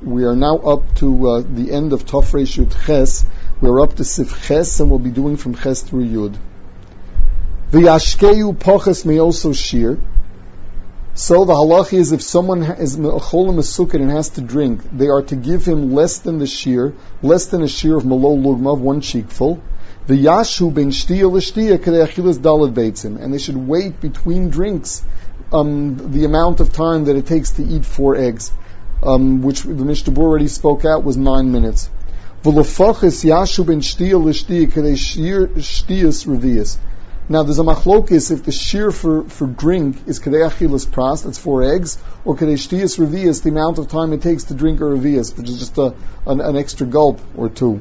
We are now up to the end of Tov Reish Yud Ches. We're up to Sif Ches, and we'll be doing from Ches through Yud. V'yashkeyu poches may also shear. So the halacha is if someone is me'achol mesuked and has to drink, they are to give him less than the shear, less than a shear of malo lugma, of one cheekful. V'yashu ben shtiya l'shtiya kedei achilas daled beitzim, and they should wait between drinks the amount of time that it takes to eat 4 eggs, which the Mishnah already spoke out was 9 minutes. V'lefachis yashu ben shtiya l'shtiya kedei shir shtiyas revius. Now there's a machlokis if the shear for drink is kedei achilas pras, that's 4 eggs, or kedei shtiyas revius, the amount of time it takes to drink a revius, which is just an extra gulp or 2.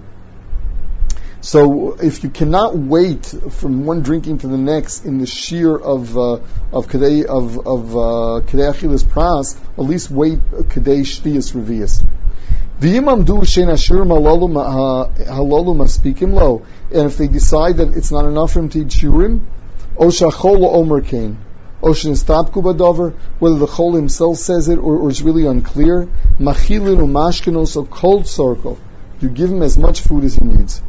So if you cannot wait from one drinking to the next in the shear of kedei achilas pras, at least wait kedei shtiyas revius. V'imam du shein ashir halalu maspikim lo. And if they decide that it's not enough for him to eat shurim, o shachol omer kain, o shenistapku badover, whether the chol himself says it or it's really unclear, machilin umashkenos o kol tzorko, you give him as much food as he needs.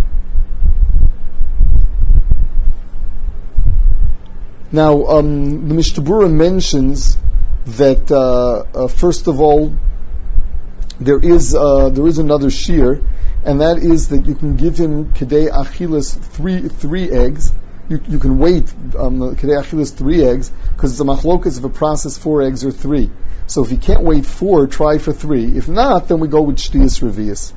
Now, the Mishnah Berurah mentions that first of all, there is another shear, and that is that you can give him kedei achilas three eggs. You can wait kedei achilas 3 eggs because it's a machlokas if a process 4 eggs or 3. So if you can't wait 4, try for 3. If not, then we go with shtiyas revius.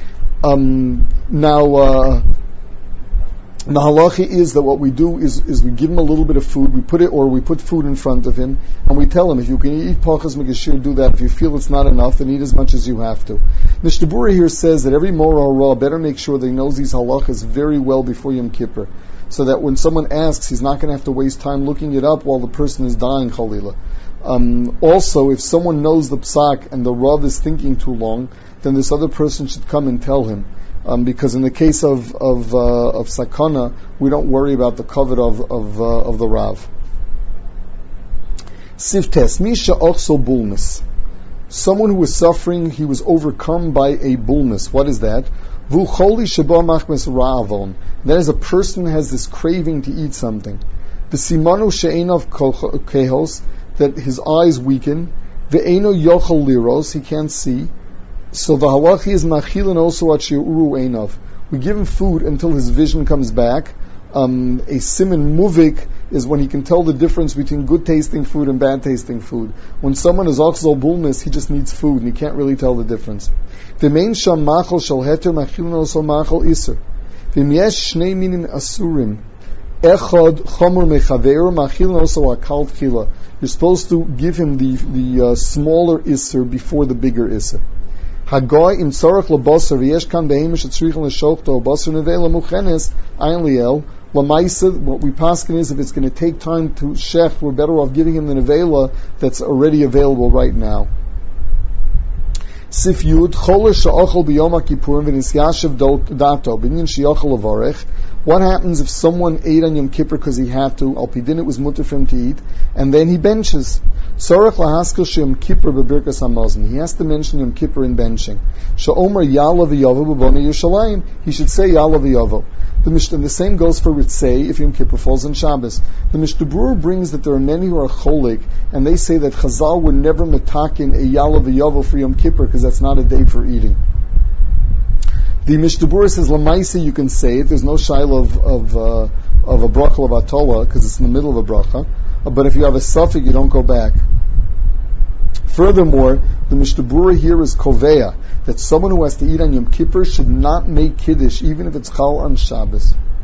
The halacha is that what we do is we give him a little bit of food, we put food in front of him, and we tell him, if you can eat pachas megashir, do that. If you feel it's not enough, then eat as much as you have to. Mishnah Berurah here says that every Mora Ra better make sure that he knows these halachas very well before Yom Kippur, so that when someone asks, he's not going to have to waste time looking it up while the person is dying, chalila. Also, if someone knows the psak and the Rav is thinking too long, then this other person should come and tell him. Because in the case of sakana, we don't worry about the covet of the Rav. Siftes misha ochso bulmus. Someone who was suffering, he was overcome by a bulmus. What is that? Vu choli sheba machmes ra'avon. That is, a person has this craving to eat something. The simanu she'enav kehos, that his eyes weaken. Ve'eno yochel liros, he can't see. So the halachi is machilin also at shi'uru einav. We give him food until his vision comes back. A siman muvik is when he can tell the difference between good tasting food and bad tasting food. When someone is ochzol bulmus, he just needs food and he can't really tell the difference. The main sham machal shal heter machilin also machal iser. V'im yesh shnei minin asurim. Echad chomer mechaver machilin also akal tchila. You're supposed to give him the smaller iser before the bigger iser. Hagoy im tzorach lebasar v'yesh kan behemish etzrichen l'shokto basar nevela muchenes ayin liel lamaisa. What we paskin is if it's going to take time to shech, we're better off giving him the nevela that's already available right now. Sif Yud choler she'achol b'yom ha'kippurim v'nisyashav dato b'inyan she'achol avarech. What happens if someone ate on Yom Kippur because he had to? Al pidin, it was mutter for him to eat, and then he benches. Tzorach lahaskel she'Yom Kippur b'birkas hamazon. He has to mention Yom Kippur in benching. She'omer yala v'yavo b'bonei Yerushalayim. He should say yala v'yavo. The same goes for Ritzei if Yom Kippur falls on Shabbos. The Mishnah Berurah brings that there are many who are cholik, and they say that Chazal would never metakin a yala v'yavo for Yom Kippur because that's not a day for eating. The Mishnah Berurah says lamaisa you can say it. There's no shaila of a bracha of atola because it's in the middle of a bracha. But if you have a suffix, you don't go back. Furthermore, the Mishnah Berurah here is koveya that someone who has to eat on Yom Kippur should not make kiddush even if it's chal on Shabbos.